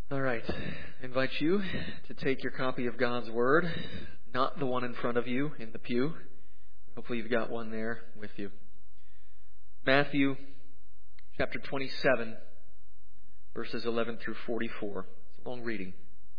All right. I invite you to take your copy of God's Word, not the one in front of you in the pew. Hopefully you've got one there with you. Matthew chapter 27, verses 11 through 44. It's a long reading.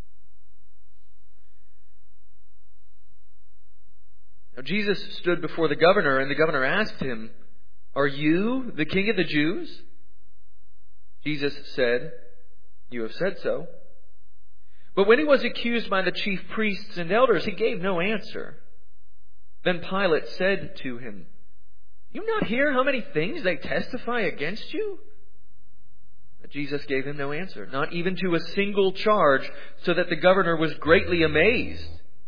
Now Jesus stood before the governor, and the governor asked him, "Are you the king of the Jews?" Jesus said, "You have said so." But when he was accused by the chief priests and elders, he gave no answer. Then Pilate said to him, "Do you not hear how many things they testify against you?" But Jesus gave him no answer, not even to a single charge, so that the governor was greatly amazed.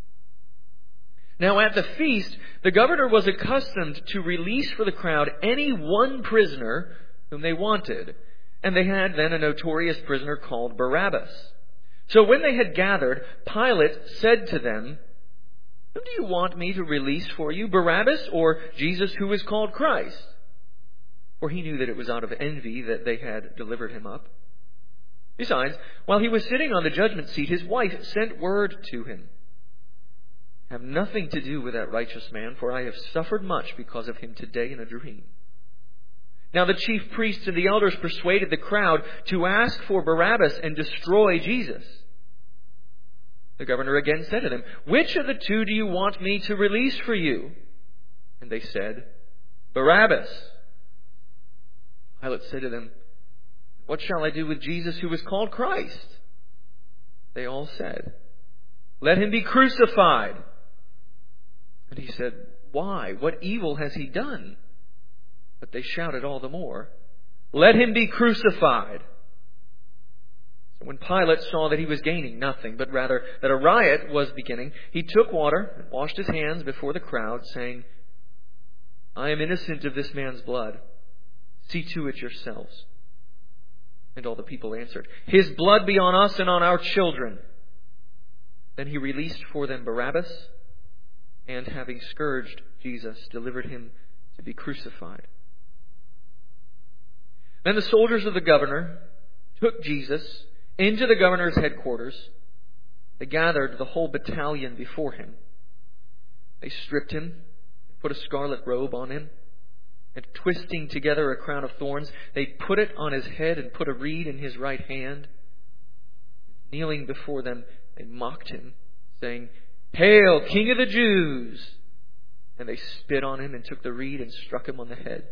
Now at the feast, the governor was accustomed to release for the crowd any one prisoner whom they wanted. And they had then a notorious prisoner called Barabbas. So when they had gathered, Pilate said to them, "Whom do you want me to release for you, Barabbas or Jesus who is called Christ?" For he knew that it was out of envy that they had delivered him up. Besides, while he was sitting on the judgment seat, his wife sent word to him, "Have nothing to do with that righteous man, for I have suffered much because of him today in a dream." Now the chief priests and the elders persuaded the crowd to ask for Barabbas and destroy Jesus. The governor again said to them, "Which of the two do you want me to release for you?" And they said, "Barabbas." Pilate said to them, "What shall I do with Jesus who is called Christ?" They all said, "Let him be crucified." And he said, "Why? What evil has he done?" But they shouted all the more, "Let him be crucified." So when Pilate saw that he was gaining nothing, but rather that a riot was beginning, he took water and washed his hands before the crowd, saying, "I am innocent of this man's blood. See to it yourselves." And all the people answered, "His blood be on us and on our children." Then he released for them Barabbas, and having scourged Jesus, delivered him to be crucified. Then the soldiers of the governor took Jesus into the governor's headquarters. They gathered the whole battalion before him. They stripped him, put a scarlet robe on him, and twisting together a crown of thorns, they put it on his head and put a reed in his right hand. Kneeling before them, they mocked him, saying, "Hail, King of the Jews!" And they spit on him and took the reed and struck him on the head.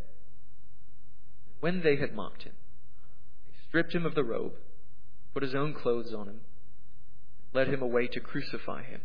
When they had mocked him, they stripped him of the robe, put his own clothes on him, and led him away to crucify him.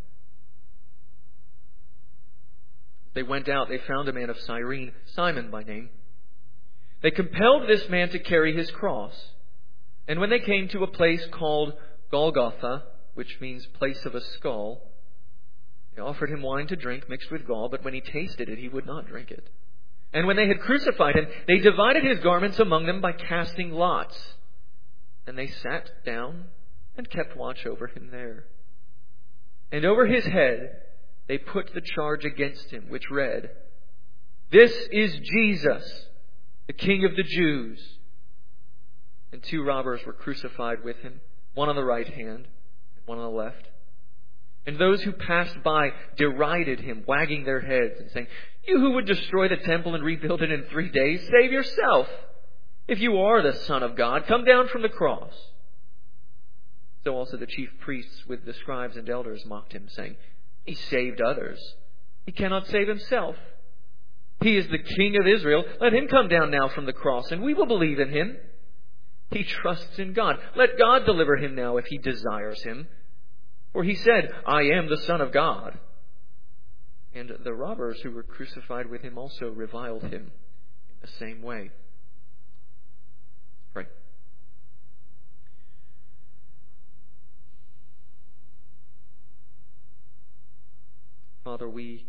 As they went out, they found a man of Cyrene, Simon by name. They compelled this man to carry his cross. And when they came to a place called Golgotha, which means place of a skull, they offered him wine to drink mixed with gall, but when he tasted it, he would not drink it. And when they had crucified him, they divided his garments among them by casting lots. And they sat down and kept watch over him there. And over his head they put the charge against him, which read, "This is Jesus, the King of the Jews." And 2 robbers were crucified with him, one on the right hand and one on the left. And those who passed by derided him, wagging their heads and saying, "You who would destroy the temple and rebuild it in 3 days, save yourself. If you are the Son of God, come down from the cross." So also the chief priests with the scribes and elders mocked him, saying, "He saved others. He cannot save himself. He is the King of Israel. Let him come down now from the cross, and we will believe in him. He trusts in God. Let God deliver him now if he desires him. For he said, 'I am the Son of God.'" And the robbers who were crucified with him also reviled him in the same way. Pray. Father, we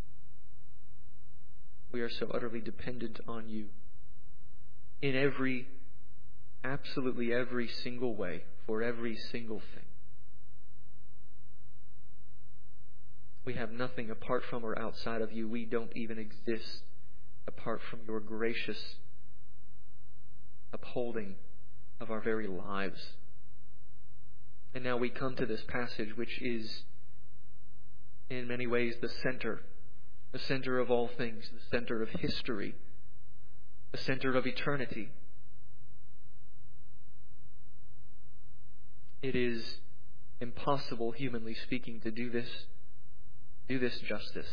are so utterly dependent on you in absolutely every single way, for every single thing. We have nothing apart from or outside of you. We don't even exist apart from your gracious upholding of our very lives. And now we come to this passage, which is in many ways the center of all things, the center of history, the center of eternity. It is impossible, humanly speaking, to do this justice.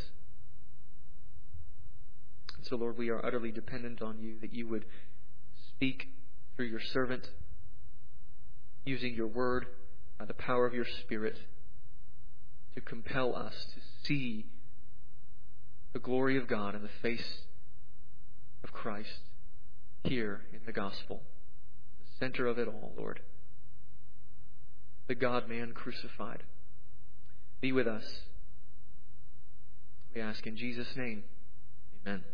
And so, Lord, we are utterly dependent on you, that you would speak through your servant, using your word by the power of your Spirit to compel us to see the glory of God in the face of Christ here in the gospel, the center of it all, Lord. The God-man crucified. Be with us. We ask in Jesus' name. Amen.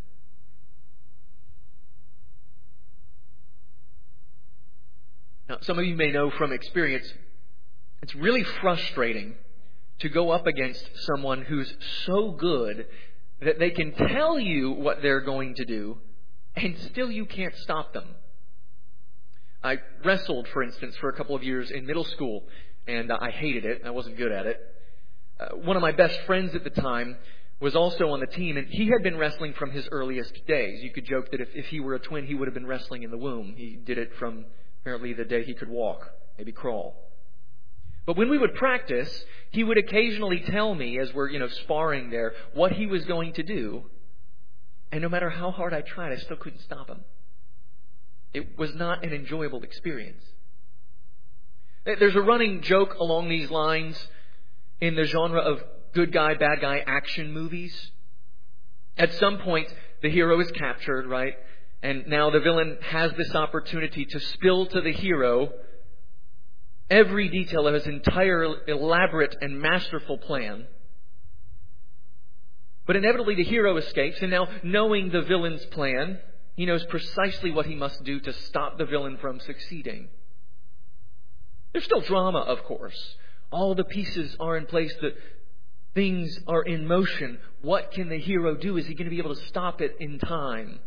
Now, some of you may know from experience, it's really frustrating to go up against someone who's so good that they can tell you what they're going to do, and still you can't stop them. I wrestled, for instance, for a couple of years in middle school, and I hated it. I wasn't good at it. One of my best friends at the time was also on the team, and he had been wrestling from his earliest days. You could joke that if he were a twin, he would have been wrestling in the womb. He did it from apparently the day he could walk, maybe crawl. But when we would practice, he would occasionally tell me, as we're, sparring there, what he was going to do. And no matter how hard I tried, I still couldn't stop him. It was not an enjoyable experience. There's a running joke along these lines in the genre of good guy, bad guy action movies. At some point, the hero is captured, right? And now the villain has this opportunity to spill to the hero every detail of his entire elaborate and masterful plan. But inevitably the hero escapes, and now knowing the villain's plan, he knows precisely what he must do to stop the villain from succeeding. There's still drama, of course. All the pieces are in place. The things are in motion. What can the hero do? Is he going to be able to stop it in time?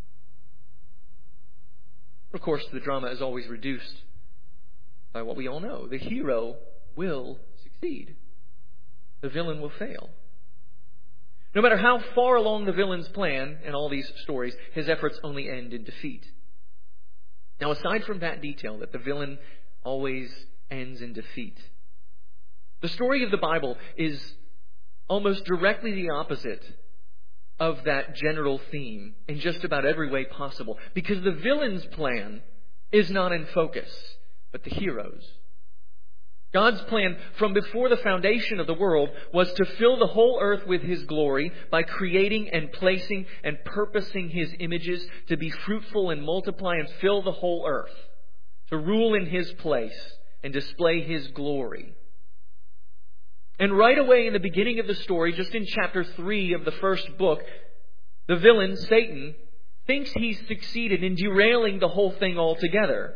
Of course, the drama is always reduced by what we all know. The hero will succeed. The villain will fail. No matter how far along the villain's plan in all these stories, his efforts only end in defeat. Now, aside from that detail, that the villain always ends in defeat, the story of the Bible is almost directly the opposite of that general theme in just about every way possible. Because the villain's plan is not in focus, but the hero's. God's plan from before the foundation of the world was to fill the whole earth with His glory by creating and placing and purposing His images to be fruitful and multiply and fill the whole earth, to rule in His place and display His glory. And right away in the beginning of the story, just in chapter 3 of the first book, the villain, Satan, thinks he's succeeded in derailing the whole thing altogether.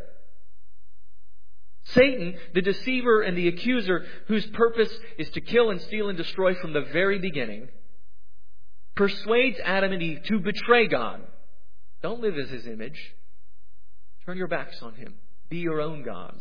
Satan, the deceiver and the accuser, whose purpose is to kill and steal and destroy from the very beginning, persuades Adam and Eve to betray God. Don't live as His image. Turn your backs on Him. Be your own gods.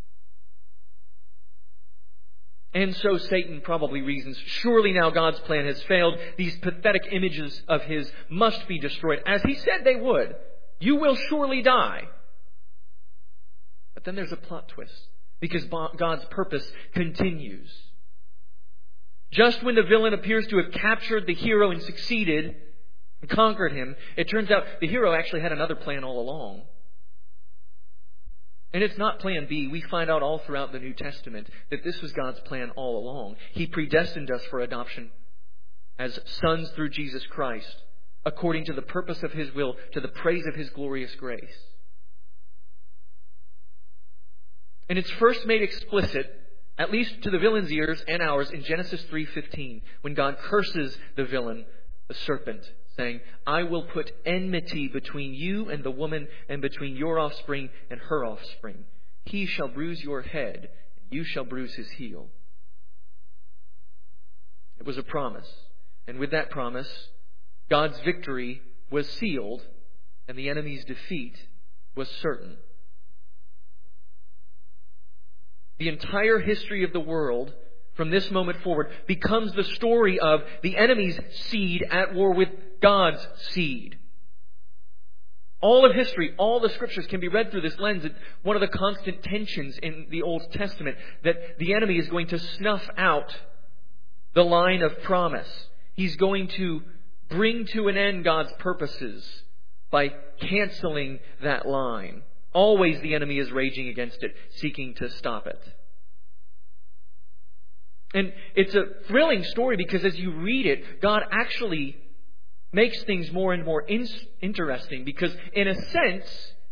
And so Satan probably reasons, surely now God's plan has failed. These pathetic images of His must be destroyed, as He said they would. You will surely die. But then there's a plot twist, because God's purpose continues. Just when the villain appears to have captured the hero and succeeded and conquered him, it turns out the hero actually had another plan all along. And it's not plan B. We find out all throughout the New Testament that this was God's plan all along. He predestined us for adoption as sons through Jesus Christ, according to the purpose of His will, to the praise of His glorious grace. And it's first made explicit, at least to the villain's ears and ours, in Genesis 3:15, when God curses the villain, the serpent, saying, I will put enmity between you and the woman, and between your offspring and her offspring. He shall bruise your head, and you shall bruise his heel. It was a promise. And with that promise, God's victory was sealed, and the enemy's defeat was certain. the entire history of the world from this moment forward becomes the story of the enemy's seed at war with God's seed. All of history, all the scriptures can be read through this lens. One of the constant tensions in the Old Testament, that the enemy is going to snuff out the line of promise. He's going to bring to an end God's purposes by canceling that line. Always the enemy is raging against it, seeking to stop it. And it's a thrilling story because as you read it, God actually makes things more and more interesting because, in a sense,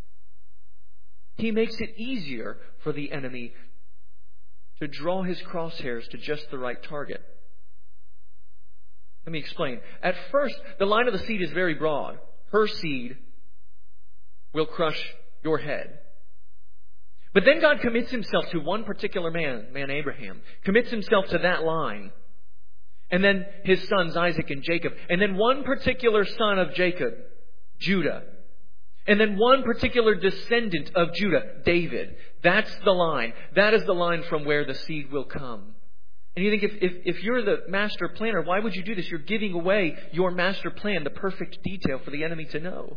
He makes it easier for the enemy to draw his crosshairs to just the right target. Let me explain. At first, the line of the seed is very broad. Her seed will crush your head. But then God commits Himself to one particular man Abraham, commits Himself to that line. And then his sons, Isaac and Jacob. And then one particular son of Jacob, Judah. And then one particular descendant of Judah, David. That's the line. That is the line from where the seed will come. And you think, if you're the master planner, why would you do this? You're giving away your master plan, the perfect detail for the enemy to know.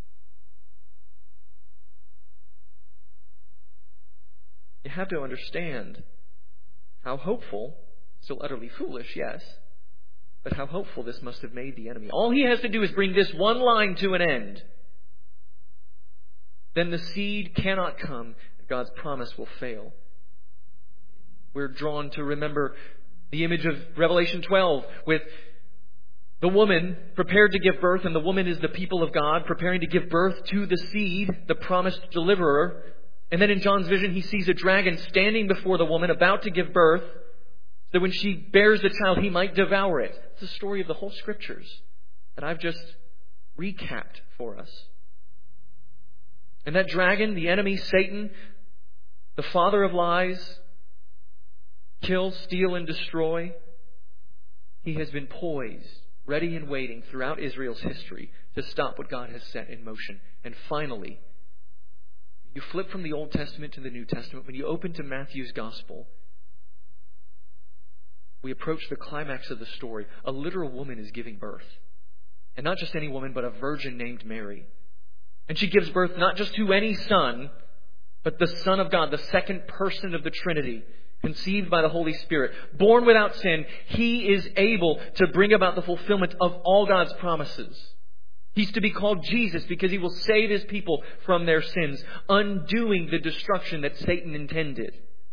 You have to understand how hopeful, still utterly foolish, yes, but how hopeful this must have made the enemy. All he has to do is bring this one line to an end. Then the seed cannot come. God's promise will fail. We're drawn to remember the image of Revelation 12 with the woman prepared to give birth, and the woman is the people of God, preparing to give birth to the seed, the promised deliverer. And then in John's vision, he sees a dragon standing before the woman, about to give birth, so that when she bears the child, he might devour it. It's the story of the whole Scriptures that I've just recapped for us. And that dragon, the enemy, Satan, the father of lies, kill, steal, and destroy, he has been poised, ready and waiting throughout Israel's history to stop what God has set in motion. And finally, you flip from the Old Testament to the New Testament. When you open to Matthew's Gospel, we approach the climax of the story. A literal woman is giving birth. And not just any woman, but a virgin named Mary. And she gives birth not just to any son, but the Son of God, the second person of the Trinity, conceived by the Holy Spirit, born without sin. He is able to bring about the fulfillment of all God's promises. He's to be called Jesus because He will save His people from their sins, undoing the destruction that Satan intended.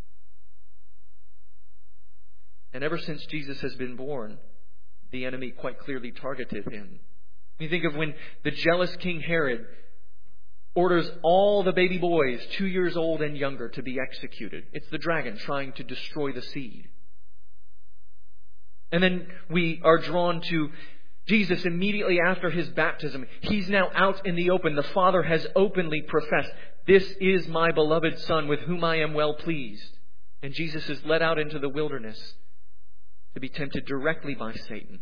And ever since Jesus has been born, the enemy quite clearly targeted Him. You think of when the jealous King Herod orders all the baby boys 2 years old and younger to be executed. It's the dragon trying to destroy the seed. And then we are drawn to Jesus immediately after His baptism. He's now out in the open. The Father has openly professed, "This is my beloved Son with whom I am well pleased." And Jesus is led out into the wilderness to be tempted directly by Satan.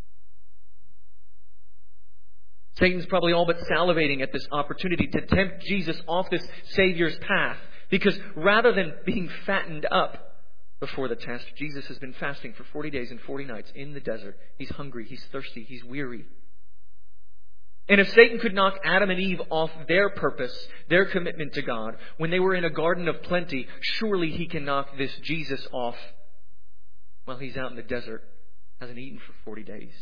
Satan's probably all but salivating at this opportunity to tempt Jesus off this Savior's path. Because rather than being fattened up before the test, Jesus has been fasting for 40 days and 40 nights in the desert. He's hungry, he's thirsty, he's weary. And if Satan could knock Adam and Eve off their purpose, their commitment to God, when they were in a garden of plenty, surely he can knock this Jesus off while he's out in the desert, hasn't eaten for 40 days.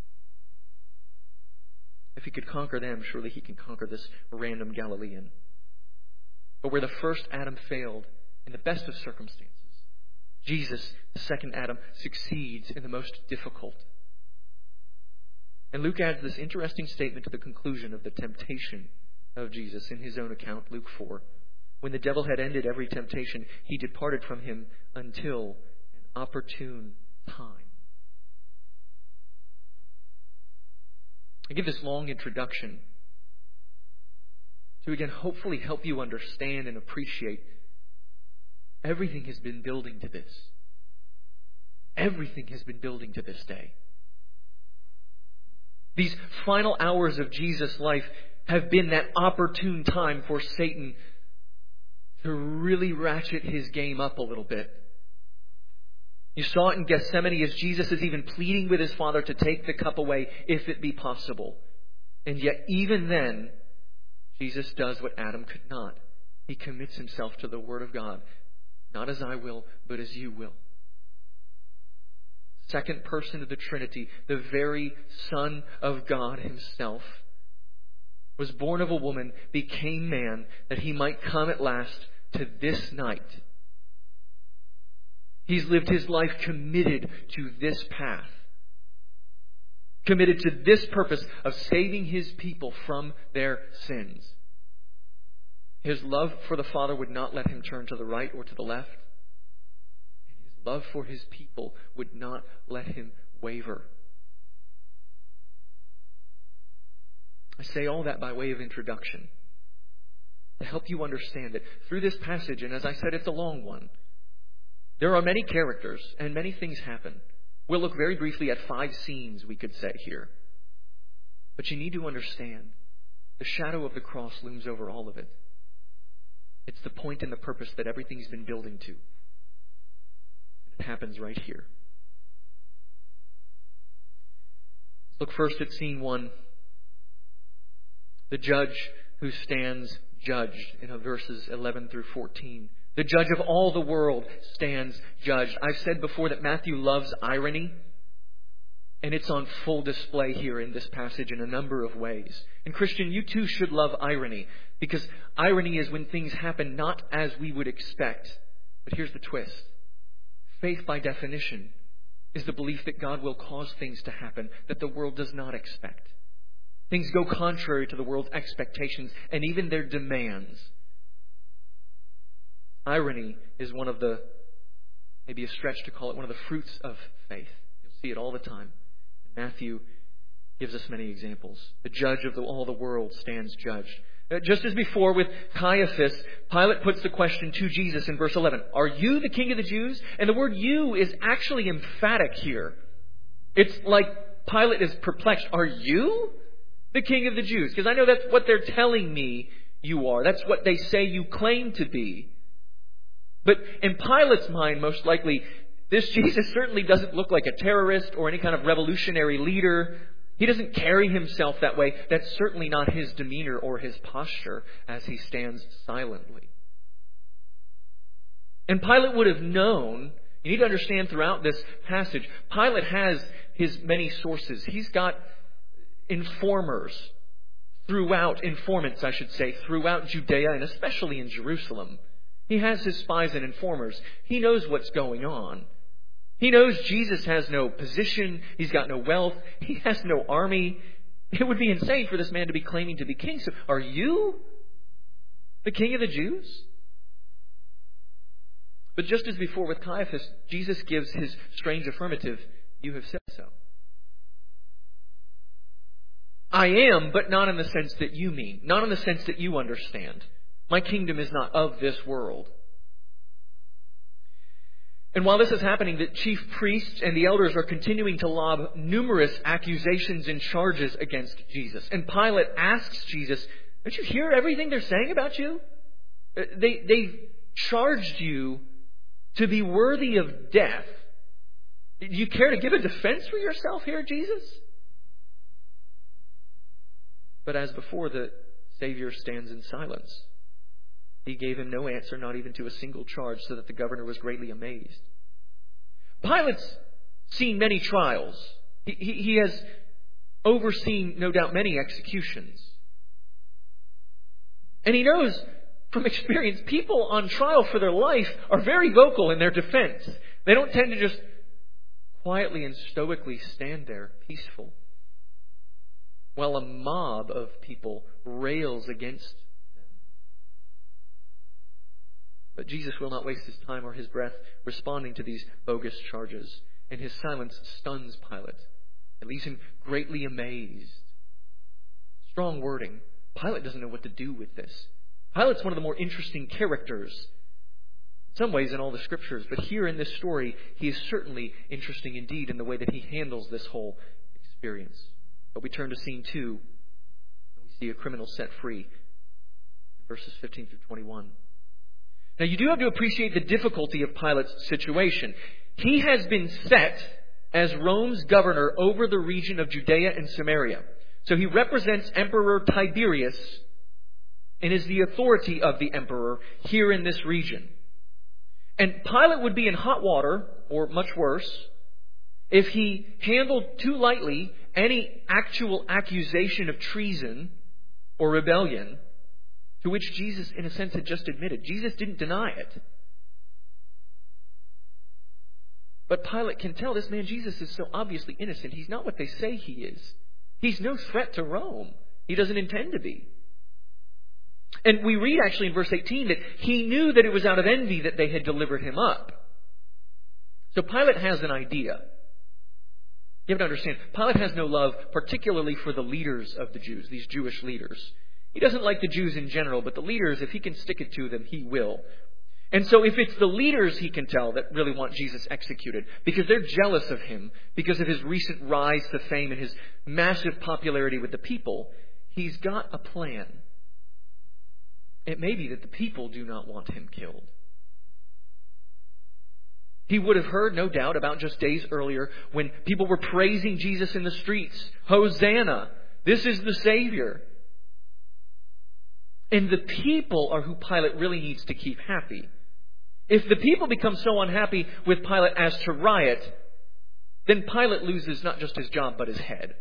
If he could conquer them, surely he can conquer this random Galilean. But where the first Adam failed, in the best of circumstances, Jesus, the second Adam, succeeds in the most difficult. And Luke adds this interesting statement to the conclusion of the temptation of Jesus in his own account, Luke 4. When the devil had ended every temptation, he departed from him until an opportune time. I give this long introduction to, again, hopefully help you understand and appreciate everything has been building to this. Everything has been building to this day. These final hours of Jesus' life have been that opportune time for Satan to really ratchet his game up a little bit. You saw it in Gethsemane as Jesus is even pleading with his Father to take the cup away if it be possible. And yet even then, Jesus does what Adam could not. He commits himself to the Word of God. Not as I will, but as you will. Second person of the Trinity, the very Son of God himself, was born of a woman, became man, that he might come at last to this night. He's lived his life committed to this path. Committed to this purpose of saving his people from their sins. His love for the Father would not let him turn to the right or to the left. And his love for his people would not let him waver. I say all that by way of introduction, to help you understand it. Through this passage, and as I said, it's a long one, there are many characters and many things happen. We'll look very briefly at 5 scenes, we could say here. But you need to understand, the shadow of the cross looms over all of it. It's the point and the purpose that everything's been building to. It happens right here. Let's look first at scene 1. The judge who stands judged in verses 11 through 14. The judge of all the world stands judged. I've said before that Matthew loves irony, and it's on full display here in this passage in a number of ways. And Christian, you too should love irony, because irony is when things happen not as we would expect. But here's the twist. Faith, by definition, is the belief that God will cause things to happen that the world does not expect. Things go contrary to the world's expectations and even their demands. Irony is one of the, maybe a stretch to call it, one of the fruits of faith. You'll see it all the time. Matthew gives us many examples. The judge of all the world stands judged. Just as before with Caiaphas, Pilate puts the question to Jesus in verse 11. Are you the king of the Jews? And the word you is actually emphatic here. It's like Pilate is perplexed. Are you the king of the Jews? Because I know that's what they're telling me you are. That's what they say you claim to be. But in Pilate's mind, most likely, this Jesus certainly doesn't look like a terrorist or any kind of revolutionary leader. He doesn't carry himself that way. That's certainly not his demeanor or his posture as he stands silently. And Pilate would have known, you need to understand throughout this passage, Pilate has his many sources. He's got informants, I should say, throughout Judea and especially in Jerusalem. He has his spies and informers. He knows what's going on. He knows Jesus has no position. He's got no wealth. He has no army. It would be insane for this man to be claiming to be king. So, are you the king of the Jews? But just as before with Caiaphas, Jesus gives his strange affirmative, you have said so. I am, but not in the sense that you mean. Not in the sense that you understand. My kingdom is not of this world. And while this is happening, the chief priests and the elders are continuing to lob numerous accusations and charges against Jesus. And Pilate asks Jesus, don't you hear everything they're saying about you? They've charged you to be worthy of death. Do you care to give a defense for yourself here, Jesus? But as before, the Savior stands in silence. He gave him no answer, not even to a single charge, so that the governor was greatly amazed. Pilate's seen many trials. He has overseen, no doubt, many executions. And he knows from experience, people on trial for their life are very vocal in their defense. They don't tend to just quietly and stoically stand there, peaceful, while a mob of people rails against them. But Jesus will not waste his time or his breath responding to these bogus charges. And his silence stuns Pilate. It leaves him greatly amazed. Strong wording. Pilate doesn't know what to do with this. Pilate's one of the more interesting characters, in some ways, in all the Scriptures. But here in this story, he is certainly interesting indeed in the way that he handles this whole experience. But we turn to scene 2, and we see a criminal set free. Verses 15 through 21. Now, you do have to appreciate the difficulty of Pilate's situation. He has been set as Rome's governor over the region of Judea and Samaria. So he represents Emperor Tiberius and is the authority of the emperor here in this region. And Pilate would be in hot water, or much worse, if he handled too lightly any actual accusation of treason or rebellion, to which Jesus, in a sense, had just admitted. Jesus didn't deny it. But Pilate can tell this man, Jesus, is so obviously innocent. He's not what they say he is. He's no threat to Rome. He doesn't intend to be. And we read actually in verse 18 that he knew that it was out of envy that they had delivered him up. So Pilate has an idea. You have to understand, Pilate has no love, particularly for the leaders of the Jews, these Jewish leaders. He doesn't like the Jews in general, but the leaders, if he can stick it to them, he will. And so if it's the leaders, he can tell, that really want Jesus executed, because they're jealous of him, because of his recent rise to fame and his massive popularity with the people, he's got a plan. It may be that the people do not want him killed. He would have heard, no doubt, about just days earlier when people were praising Jesus in the streets. Hosanna! This is the Savior. And the people are who Pilate really needs to keep happy. If the people become so unhappy with Pilate as to riot, then Pilate loses not just his job, but his head.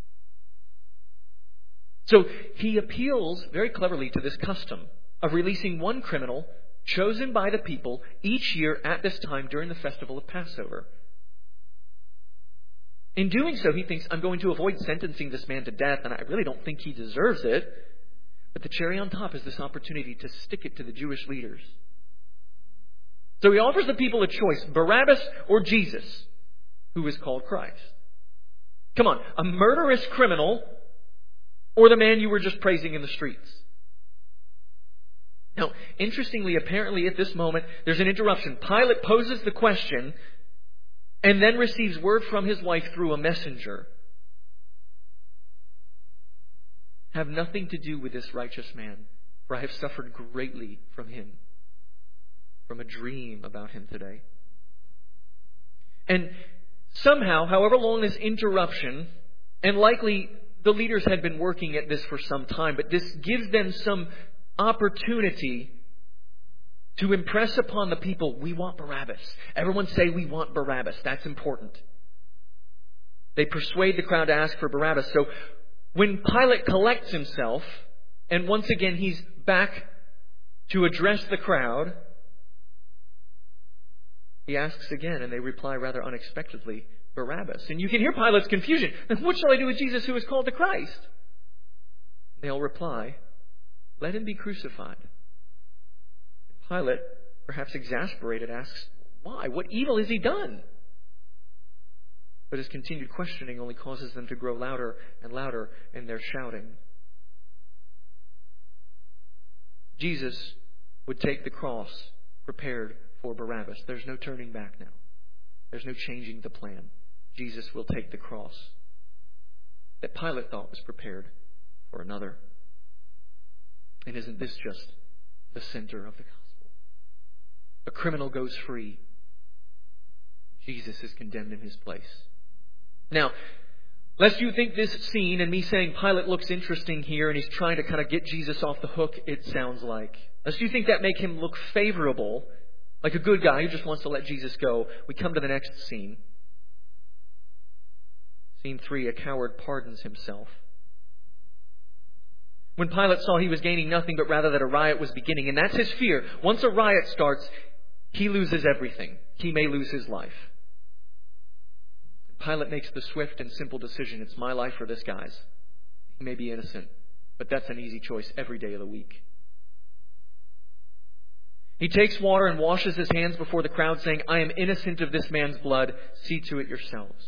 So he appeals very cleverly to this custom of releasing one criminal chosen by the people each year at this time during the festival of Passover. In doing so, he thinks, I'm going to avoid sentencing this man to death, and I really don't think he deserves it. But the cherry on top is this opportunity to stick it to the Jewish leaders. So he offers the people a choice, Barabbas or Jesus, who is called Christ. Come on, a murderous criminal or the man you were just praising in the streets? Now, interestingly, apparently at this moment, there's an interruption. Pilate poses the question and then receives word from his wife through a messenger. Have nothing to do with this righteous man, for I have suffered greatly from him, from a dream about him today. And somehow, however long this interruption, and likely the leaders had been working at this for some time, but this gives them some opportunity to impress upon the people, we want Barabbas. Everyone say we want Barabbas. That's important. They persuade the crowd to ask for Barabbas. So when Pilate collects himself, and once again he's back to address the crowd, he asks again, and they reply rather unexpectedly, Barabbas. And you can hear Pilate's confusion. What shall I do with Jesus who is called the Christ? They'll reply, let him be crucified. Pilate, perhaps exasperated, asks, why? What evil has he done? But his continued questioning only causes them to grow louder and louder in their shouting. Jesus would take the cross prepared for Barabbas. There's no turning back now. There's no changing the plan. Jesus will take the cross that Pilate thought was prepared for another. And isn't this just the center of the gospel? A criminal goes free. Jesus is condemned in his place. Now, lest you think this scene and me saying Pilate looks interesting here and he's trying to kind of get Jesus off the hook, it sounds like. Lest you think that make him look favorable, like a good guy who just wants to let Jesus go, we come to the next scene. Scene 3, a coward pardons himself. When Pilate saw he was gaining nothing, but rather that a riot was beginning, and that's his fear. Once a riot starts, he loses everything. He may lose his life. Pilate makes the swift and simple decision. It's my life or this guy's. He may be innocent, but that's an easy choice every day of the week. He takes water and washes his hands before the crowd, saying, I am innocent of this man's blood. See to it yourselves.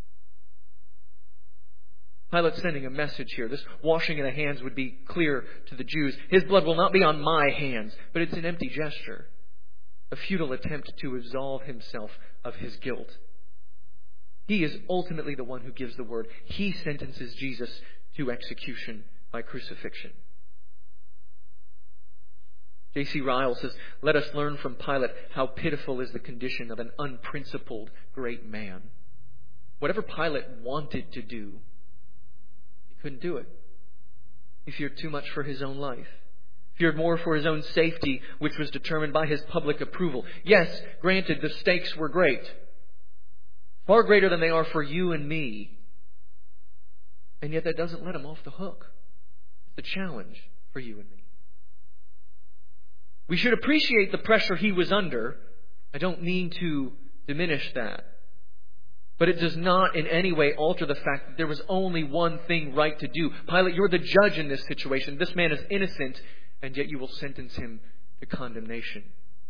Pilate's sending a message here. This washing of the hands would be clear to the Jews. His blood will not be on my hands, but it's an empty gesture, a futile attempt to absolve himself of his guilt. He is ultimately the one who gives the word. He sentences Jesus to execution by crucifixion. J.C. Ryle says, "Let us learn from Pilate how pitiful is the condition of an unprincipled great man." Whatever Pilate wanted to do, he couldn't do it. He feared too much for his own life. Feared more for his own safety, which was determined by his public approval. Yes, granted, the stakes were great. Far greater than they are for you and me. And yet that doesn't let him off the hook. It's a challenge for you and me. We should appreciate the pressure he was under. I don't mean to diminish that. But it does not in any way alter the fact that there was only one thing right to do. Pilate, you're the judge in this situation. This man is innocent, and yet you will sentence him to condemnation.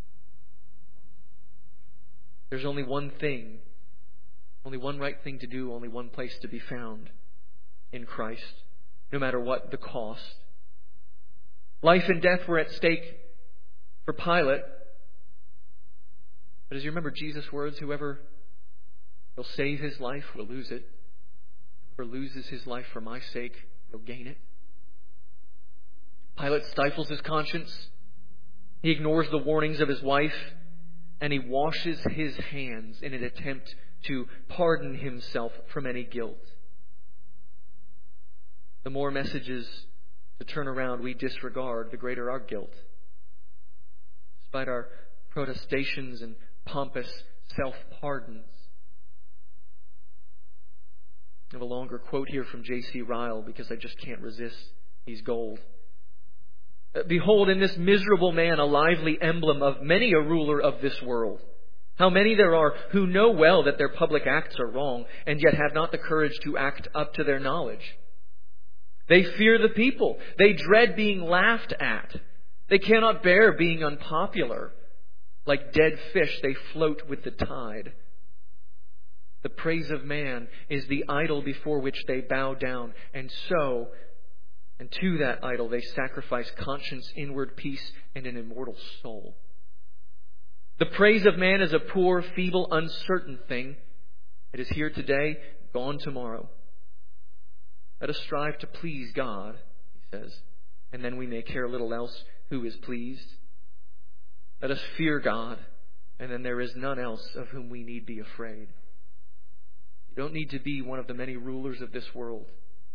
There's only one thing, only one right thing to do, only one place to be found in Christ, no matter what the cost. Life and death were at stake for Pilate. But as you remember Jesus' words, whoever will save his life will lose it. Whoever loses his life for my sake will gain it. Pilate stifles his conscience. He ignores the warnings of his wife. And he washes his hands in an attempt to pardon himself from any guilt. The more messages to turn around we disregard, the greater our guilt. Despite our protestations and pompous self-pardons. I have a longer quote here from J.C. Ryle because I just can't resist. He's gold. "Behold in this miserable man a lively emblem of many a ruler of this world. How many there are who know well that their public acts are wrong and yet have not the courage to act up to their knowledge. They fear the people. They dread being laughed at. They cannot bear being unpopular. Like dead fish, they float with the tide. The praise of man is the idol before which they bow down, and to that idol they sacrifice conscience, inward peace, and an immortal soul. The praise of man is a poor, feeble, uncertain thing. It is here today, gone tomorrow. Let us strive to please God," he says, "and then we may care little else who is pleased. Let us fear God, and then there is none else of whom we need be afraid." You don't need to be one of the many rulers of this world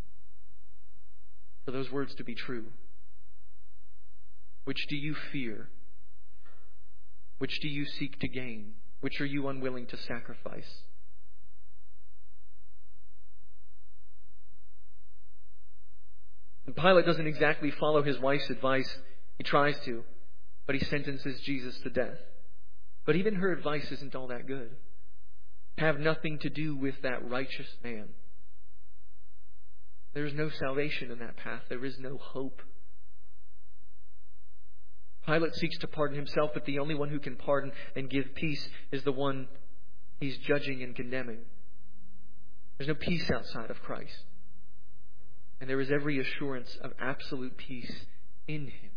for those words to be true. Which do you fear? Which do you seek to gain? Which are you unwilling to sacrifice? And Pilate doesn't exactly follow his wife's advice. He tries to, but he sentences Jesus to death. But even her advice isn't all that good. Have nothing to do with that righteous man. There is no salvation in that path. There is no hope. Pilate seeks to pardon himself, but the only one who can pardon and give peace is the one he's judging and condemning. There's no peace outside of Christ. And there is every assurance of absolute peace in him.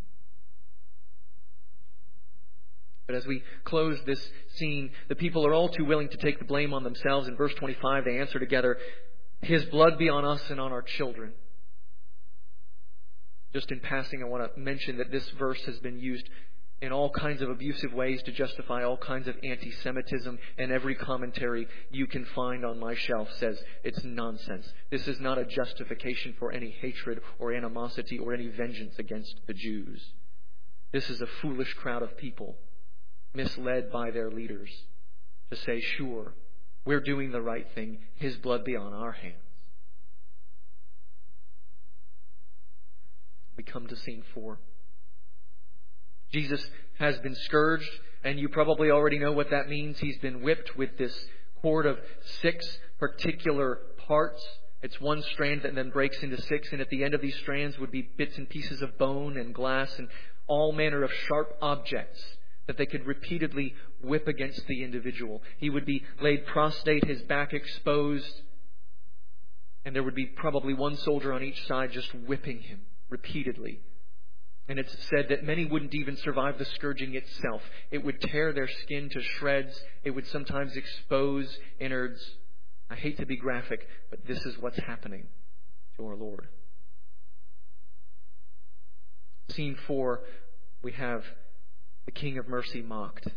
But as we close this scene, the people are all too willing to take the blame on themselves. In verse 25, they answer together, "His blood be on us and on our children." Just in passing, I want to mention that this verse has been used in all kinds of abusive ways to justify all kinds of anti-Semitism, and every commentary you can find on my shelf says it's nonsense. This is not a justification for any hatred or animosity or any vengeance against the Jews. This is a foolish crowd of people misled by their leaders to say, sure, we're doing the right thing. His blood be on our hands. We come to scene 4. Jesus has been scourged, and you probably already know what that means. He's been whipped with this cord of 6 particular parts. It's one strand that then breaks into 6, and at the end of these strands would be bits and pieces of bone and glass and all manner of sharp objects that they could repeatedly whip against the individual. He would be laid prostrate, his back exposed, and there would be probably one soldier on each side just whipping him repeatedly. And it's said that many wouldn't even survive the scourging itself. It would tear their skin to shreds. It would sometimes expose innards. I hate to be graphic, but this is what's happening to our Lord. Scene 4 we have the King of mercy mocked.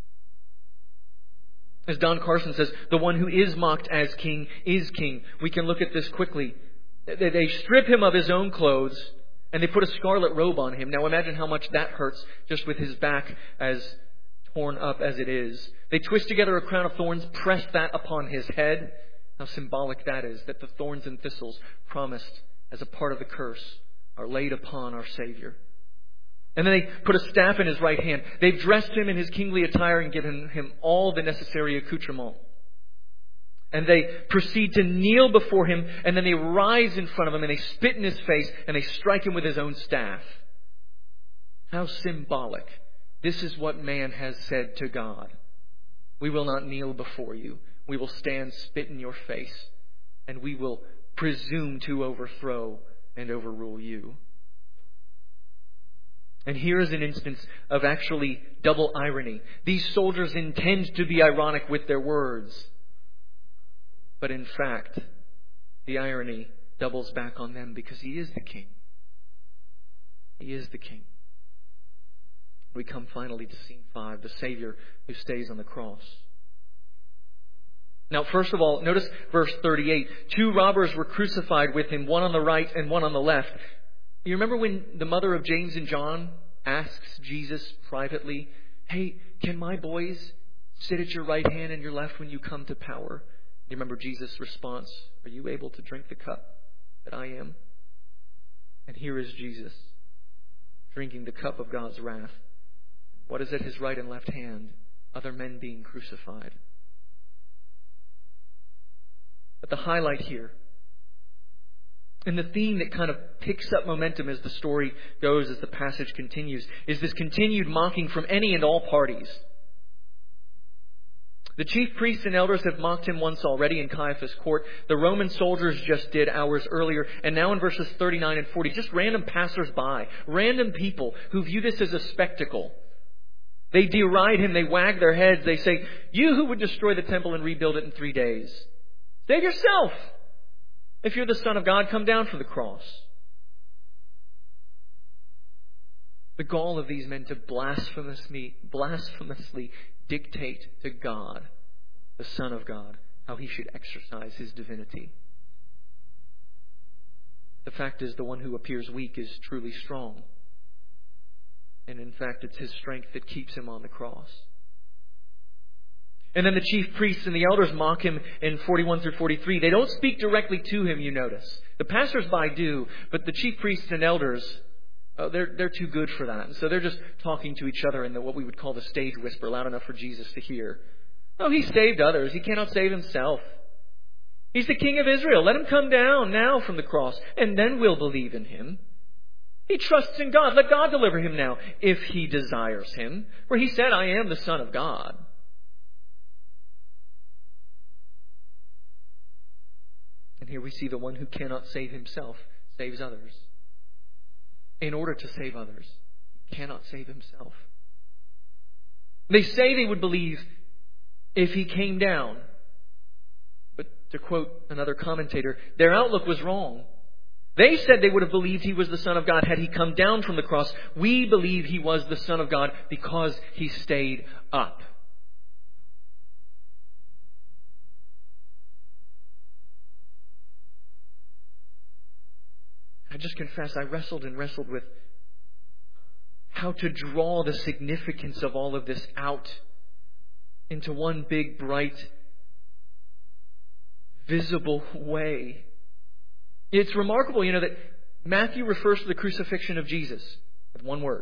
As Don Carson says, the one who is mocked as king is king. We can look at this quickly. They strip him of his own clothes and they put a scarlet robe on him. Now imagine how much that hurts just with his back as torn up as it is. They twist together a crown of thorns, press that upon his head. How symbolic that is, that the thorns and thistles promised as a part of the curse are laid upon our Savior. And then they put a staff in his right hand. They've dressed him in his kingly attire and given him all the necessary accoutrement. And they proceed to kneel before him, and then they rise in front of him and they spit in his face and they strike him with his own staff. How symbolic. This is what man has said to God. We will not kneel before you. We will stand, spit in your face, and we will presume to overthrow and overrule you. And here is an instance of actually double irony. These soldiers intend to be ironic with their words. But in fact, the irony doubles back on them because he is the king. He is the king. We come finally to scene 5, the Savior who stays on the cross. Now, first of all, notice verse 38. 2 robbers were crucified with him, one on the right and one on the left. You remember when the mother of James and John asks Jesus privately, "Hey, can my boys sit at your right hand and your left when you come to power?" You remember Jesus' response, "Are you able to drink the cup that I am?" And here is Jesus drinking the cup of God's wrath. What is at his right and left hand? Other men being crucified. But the highlight here, and the theme that kind of picks up momentum as the story goes, as the passage continues, is this continued mocking from any and all parties. The chief priests and elders have mocked him once already in Caiaphas' court. The Roman soldiers just did hours earlier. And now in verses 39 and 40, just random passers-by, random people who view this as a spectacle. They deride him. They wag their heads. They say, "You who would destroy the temple and rebuild it in 3 days, save yourself. If you're the Son of God, come down from the cross." The gall of these men to blasphemously dictate to God, the Son of God, how he should exercise his divinity. The fact is, the one who appears weak is truly strong. And in fact, it's his strength that keeps him on the cross. And then the chief priests and the elders mock him in 41 through 43. They don't speak directly to him, you notice. The passers-by do, but the chief priests and elders, they're too good for that. And so they're just talking to each other in what we would call the stage whisper, loud enough for Jesus to hear. "Oh, he saved others. He cannot save himself. He's the King of Israel. Let him come down now from the cross, and then we'll believe in him. He trusts in God. Let God deliver him now, if he desires him. For he said, 'I am the Son of God.'" And here we see the one who cannot save himself saves others. In order to save others, he cannot save himself. They say they would believe if he came down. But to quote another commentator, their outlook was wrong. They said they would have believed he was the Son of God had he come down from the cross. We believe he was the Son of God because he stayed up. I just confess, I wrestled with how to draw the significance of all of this out into one big, bright, visible way. It's remarkable, that Matthew refers to the crucifixion of Jesus with one word.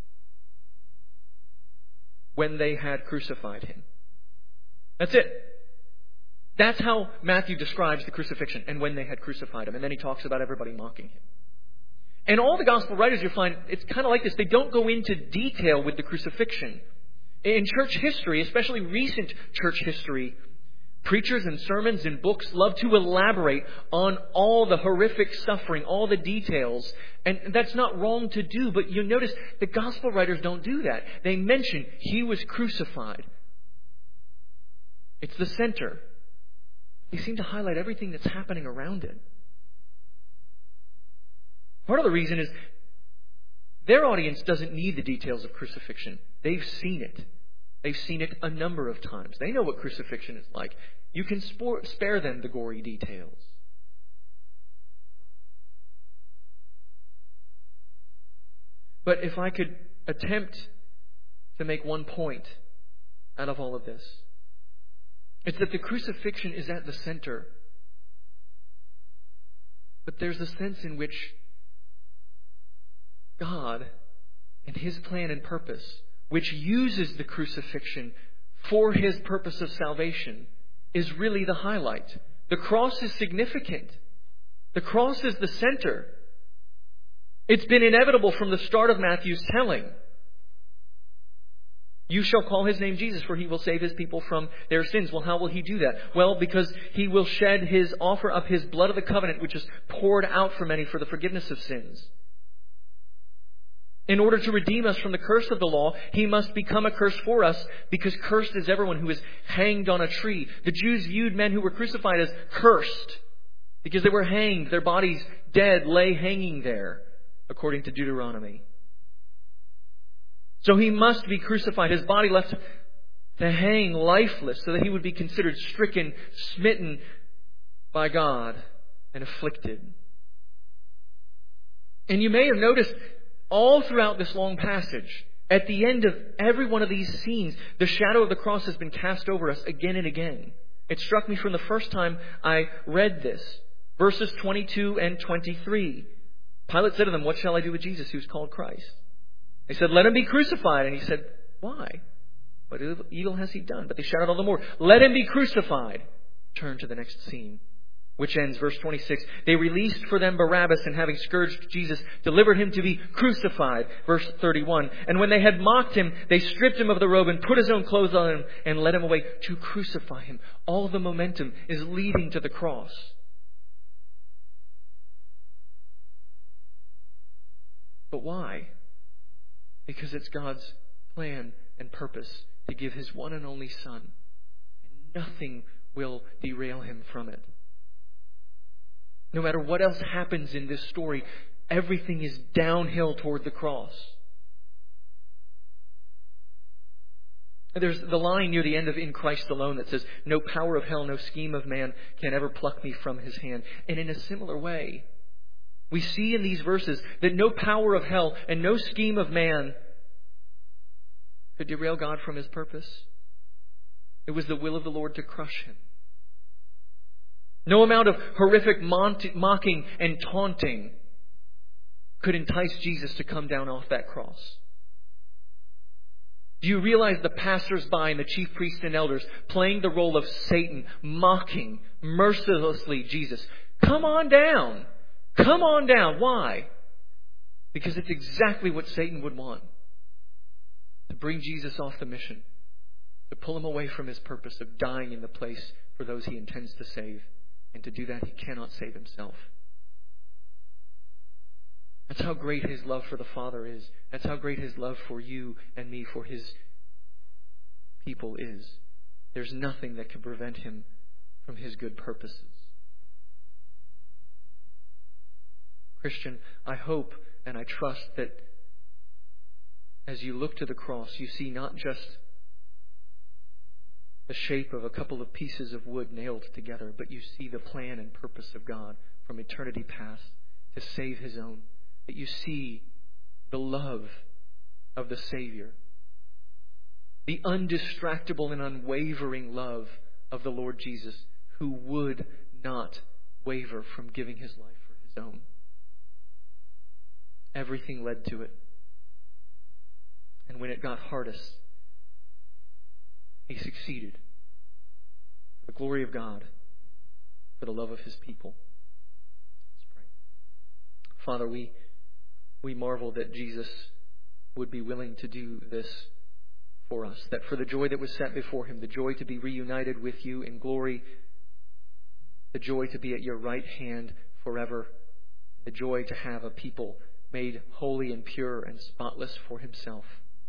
When they had crucified him. That's it. That's how Matthew describes the crucifixion, and when they had crucified him. And then he talks about everybody mocking him. And all the gospel writers, you'll find, it's kind of like this. They don't go into detail with the crucifixion. In church history, especially recent church history, preachers and sermons and books love to elaborate on all the horrific suffering, all the details. And that's not wrong to do, but you notice the gospel writers don't do that. They mention he was crucified. It's the center. They seem to highlight everything that's happening around it. Part of the reason is Their audience doesn't need the details of crucifixion. They've seen it. They've seen it a number of times. They know what crucifixion is like. You can spare them the gory details. But if I could attempt to make one point out of all of this, it's that the crucifixion is at the center. But there's a sense in which God and His plan and purpose, which uses the crucifixion for His purpose of salvation, is really the highlight. The cross is significant. The cross is the center. It's been inevitable from the start of Matthew's telling. You shall call His name Jesus, for He will save His people from their sins. Well, how will He do that? Well, because He will offer up His blood of the covenant, which is poured out for many for the forgiveness of sins. In order to redeem us from the curse of the law, He must become a curse for us, because cursed is everyone who is hanged on a tree. The Jews viewed men who were crucified as cursed because they were hanged. Their bodies dead lay hanging there, according to Deuteronomy. So He must be crucified, His body left to hang lifeless, so that He would be considered stricken, smitten by God, and afflicted. And you may have noticed all throughout this long passage, at the end of every one of these scenes, the shadow of the cross has been cast over us again and again. It struck me from the first time I read this. Verses 22 and 23. Pilate said to them, "What shall I do with Jesus, who is called Christ?" They said, "Let Him be crucified." And He said, "Why? What evil has He done?" But they shouted all the more, "Let Him be crucified." Turn to the next scene, which ends, verse 26. They released for them Barabbas, and having scourged Jesus, delivered Him to be crucified. Verse 31. And when they had mocked Him, they stripped Him of the robe and put His own clothes on Him and led Him away to crucify Him. All the momentum is leading to the cross. But why? Because it's God's plan and purpose to give His one and only Son. And nothing will derail Him from it. No matter what else happens in this story, everything is downhill toward the cross. There's the line near the end of In Christ Alone that says, "No power of hell, no scheme of man can ever pluck me from His hand." And in a similar way, we see in these verses that no power of hell and no scheme of man could derail God from His purpose. It was the will of the Lord to crush Him. No amount of horrific mocking and taunting could entice Jesus to come down off that cross. Do you realize the passers-by and the chief priests and elders playing the role of Satan, mocking mercilessly Jesus? Come on down! Come on down. Why? Because it's exactly what Satan would want. To bring Jesus off the mission. To pull Him away from His purpose of dying in the place for those He intends to save. And to do that, He cannot save Himself. That's how great His love for the Father is. That's how great His love for you and me, for His people is. There's nothing that can prevent Him from His good purposes. Christian, I hope and I trust that as you look to the cross, you see not just the shape of a couple of pieces of wood nailed together, but you see the plan and purpose of God from eternity past to save His own. That you see the love of the Savior. The undistractable and unwavering love of the Lord Jesus, who would not waver from giving His life for His own. Everything led to it. And when it got hardest, He succeeded. For the glory of God, for the love of His people. Let's pray. Father, we marvel that Jesus would be willing to do this for us. That for the joy that was set before Him, the joy to be reunited with You in glory, the joy to be at Your right hand forever, the joy to have a people made holy and pure and spotless for Himself.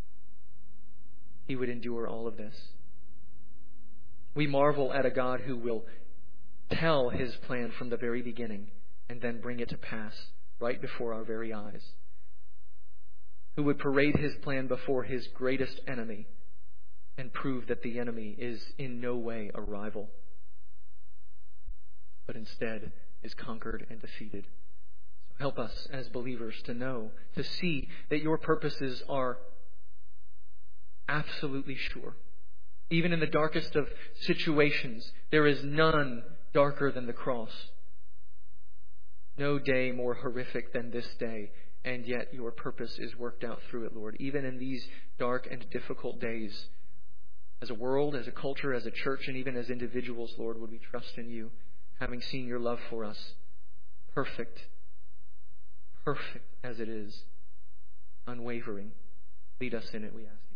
He would endure all of this. We marvel at a God who will tell His plan from the very beginning and then bring it to pass right before our very eyes. who would parade his plan before his greatest enemy and prove that the enemy is in no way a rival, but instead is conquered and defeated. So help us as believers to know, to see that your purposes are absolutely sure. Even in the darkest of situations, there is none darker than the cross. No day more horrific than this day, and yet your purpose is worked out through it, Lord. Even in these dark and difficult days, as a world, as a culture, as a church, and even as individuals, Lord, would we trust in you, having seen your love for us, perfect as it is, unwavering. Lead us in it, we ask you.